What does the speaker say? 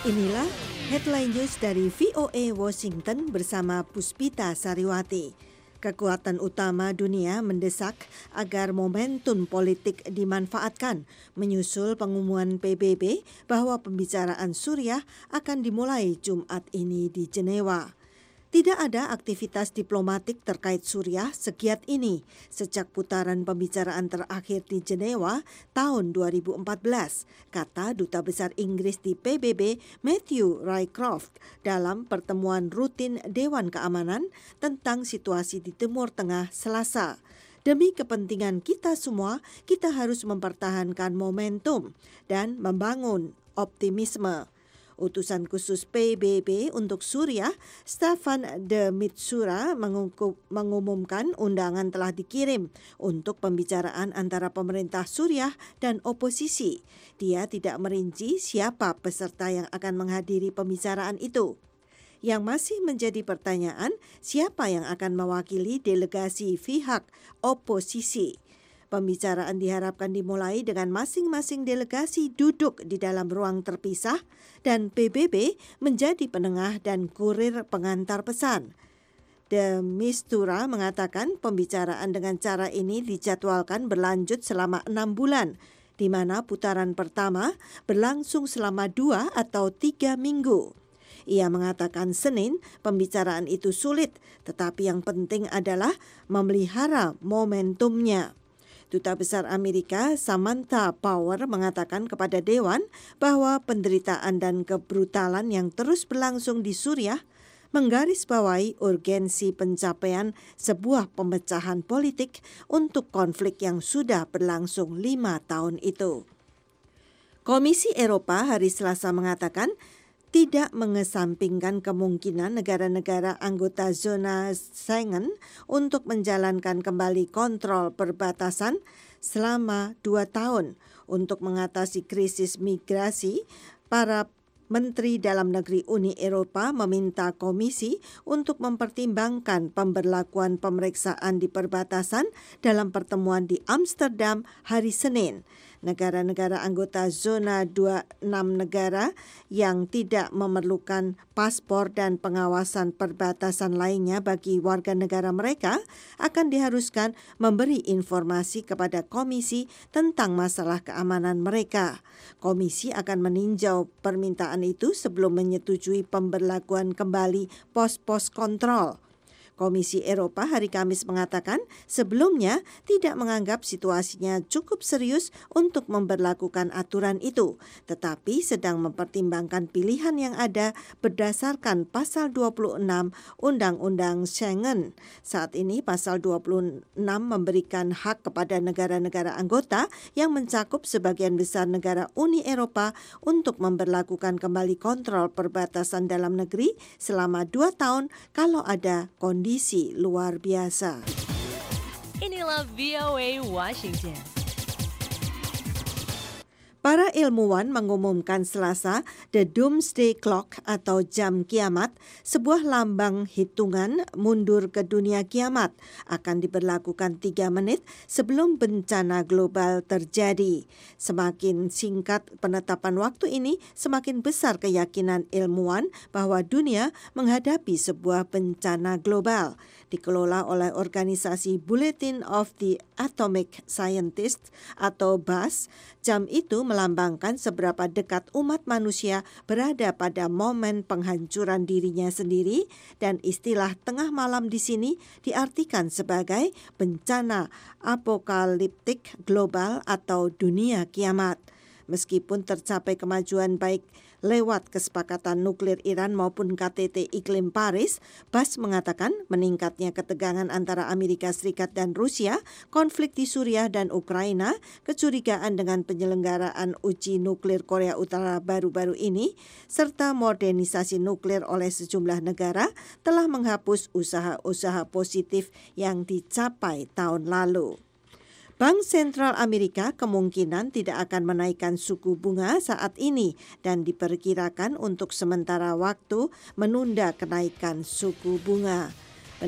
Inilah headline news dari VOA Washington bersama Puspita Sariwati. Kekuatan utama dunia mendesak agar momentum politik dimanfaatkan menyusul pengumuman PBB bahwa pembicaraan Suriah akan dimulai Jumat ini di Jenewa. Tidak ada aktivitas diplomatik terkait Suriah sekiat ini sejak putaran pembicaraan terakhir di Jenewa tahun 2014, kata Duta Besar Inggris di PBB Matthew Rycroft dalam pertemuan rutin Dewan Keamanan tentang situasi di Timur Tengah Selasa. Demi kepentingan kita semua, kita harus mempertahankan momentum dan membangun optimisme. Utusan khusus PBB untuk Suriah, Staffan de Mistura mengumumkan undangan telah dikirim untuk pembicaraan antara pemerintah Suriah dan oposisi. Dia tidak merinci siapa peserta yang akan menghadiri pembicaraan itu. Yang masih menjadi pertanyaan, siapa yang akan mewakili delegasi pihak oposisi. Pembicaraan diharapkan dimulai dengan masing-masing delegasi duduk di dalam ruang terpisah dan PBB menjadi penengah dan kurir pengantar pesan. De Mistura mengatakan pembicaraan dengan cara ini dijadwalkan berlanjut selama 6 bulan, di mana putaran pertama berlangsung selama 2 atau 3 minggu. Ia mengatakan Senin pembicaraan itu sulit, tetapi yang penting adalah memelihara momentumnya. Duta Besar Amerika Samantha Power mengatakan kepada Dewan bahwa penderitaan dan kebrutalan yang terus berlangsung di Suriah menggarisbawahi urgensi pencapaian sebuah pemecahan politik untuk konflik yang sudah berlangsung 5 tahun itu. Komisi Eropa hari Selasa mengatakan tidak mengesampingkan kemungkinan negara-negara anggota zona Schengen untuk menjalankan kembali kontrol perbatasan selama 2 tahun untuk mengatasi krisis migrasi. Para Menteri Dalam Negeri Uni Eropa meminta Komisi untuk mempertimbangkan pemberlakuan pemeriksaan di perbatasan dalam pertemuan di Amsterdam hari Senin. Negara-negara anggota zona 26 negara yang tidak memerlukan paspor dan pengawasan perbatasan lainnya bagi warga negara mereka akan diharuskan memberi informasi kepada Komisi tentang masalah keamanan mereka. Komisi akan meninjau permintaan itu sebelum menyetujui pemberlakuan kembali pos-pos kontrol. Komisi Eropa hari Kamis mengatakan sebelumnya tidak menganggap situasinya cukup serius untuk memberlakukan aturan itu, tetapi sedang mempertimbangkan pilihan yang ada berdasarkan pasal 26 Undang-Undang Schengen. Saat ini pasal 26 memberikan hak kepada negara-negara anggota yang mencakup sebagian besar negara Uni Eropa untuk memberlakukan kembali kontrol perbatasan dalam negeri selama 2 tahun kalau ada kondisi luar biasa. Inilah VOA Washington. Para ilmuwan mengumumkan Selasa The Doomsday Clock atau jam kiamat, sebuah lambang hitungan mundur ke dunia kiamat, akan diberlakukan 3 menit sebelum bencana global terjadi. Semakin singkat penetapan waktu ini, semakin besar keyakinan ilmuwan bahwa dunia menghadapi sebuah bencana global. Dikelola oleh organisasi Bulletin of the Atomic Scientists atau BAS, jam itu melambangkan seberapa dekat umat manusia berada pada momen penghancuran dirinya sendiri, dan istilah tengah malam di sini diartikan sebagai bencana apokaliptik global atau dunia kiamat. Meskipun tercapai kemajuan baik lewat kesepakatan nuklir Iran maupun KTT Iklim Paris, BAS mengatakan meningkatnya ketegangan antara Amerika Serikat dan Rusia, konflik di Suriah dan Ukraina, kecurigaan dengan penyelenggaraan uji nuklir Korea Utara baru-baru ini, serta modernisasi nuklir oleh sejumlah negara telah menghapus usaha-usaha positif yang dicapai tahun lalu. Bank Sentral Amerika kemungkinan tidak akan menaikkan suku bunga saat ini dan diperkirakan untuk sementara waktu menunda kenaikan suku bunga.